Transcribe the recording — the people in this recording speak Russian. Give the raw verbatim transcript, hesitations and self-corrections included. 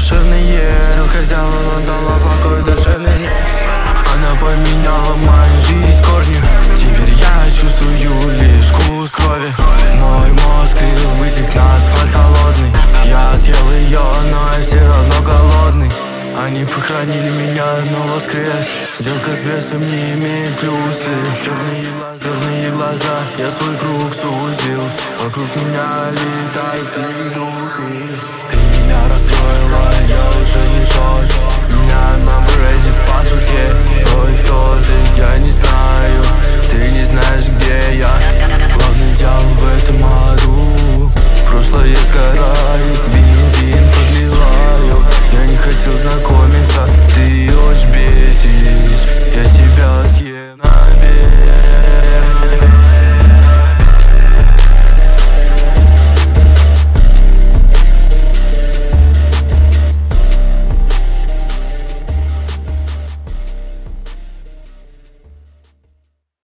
душевные. Сделка сделала, дала покой душевный мне. Она поменяла мою жизнь корню. Теперь я чувствую лишь вкус крови. Мой мозг крил, вытек на асфальт холодный. Я съел ее, но я все равно голодный. Они похоронили меня, но воскрес. Сделка с бесом не имеет плюсы. Черные глаза, черные глаза, я свой круг сузил. Вокруг меня летают придухи. Ты меня расстроила, я уже не тот. Меня на бреде по сути. Ой, кто ты?